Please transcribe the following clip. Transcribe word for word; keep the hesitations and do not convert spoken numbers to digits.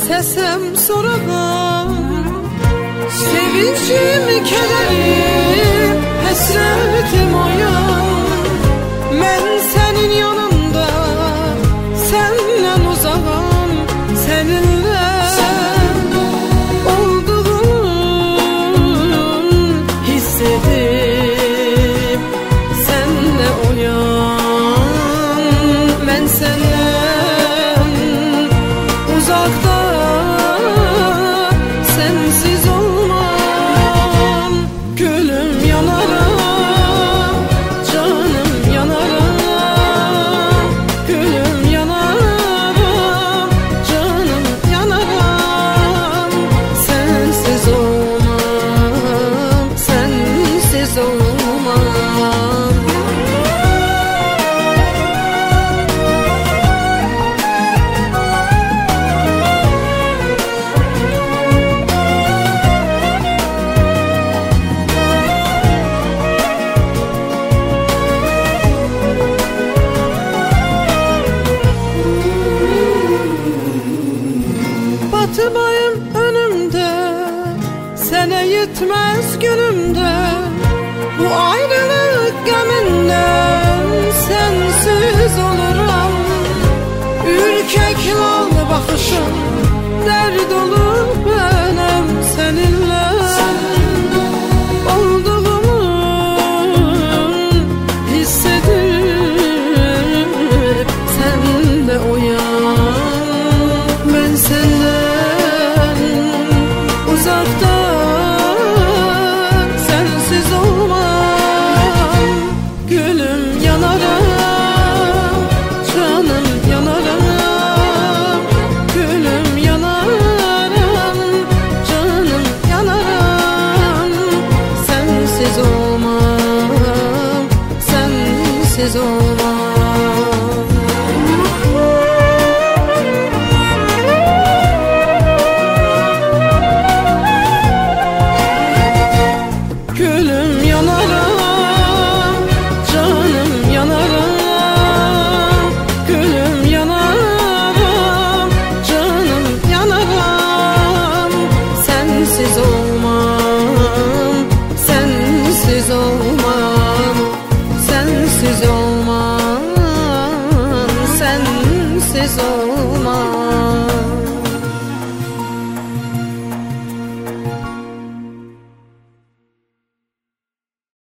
Sesem soradan, sevincim, kederim, həsrətim oyan. Mən sənin yanında, səndən uzağam, səninlə olduğum hiss edib, sənlə oyan. Mən səndən uzaqda, sensiz olmam. Gülüm yanaram, canım yanaram. Gülüm yanaram, canım yanaram. Sensiz olmam, sensiz olmam. Batıbayım önümde, sənə yetməz günümdə. Bu ayrılık qəmindən sensiz oluram. Ürkək lal baxışım, dərd olur mənəm səninlə olduğumu hiss edib, səndə oyan. Mən səndən uzaqda, sensiz olmam. Gülüm yanaram, canım yanaram. Gülüm yanaram, canım yanaram. Sensiz olmam, sensiz olmam. Gülüm yanaram, canım yanaram. Gülüm yanaram, canım yanaram. Sensiz olmam, sensiz olmam. Sensiz olmam, sensiz olmam.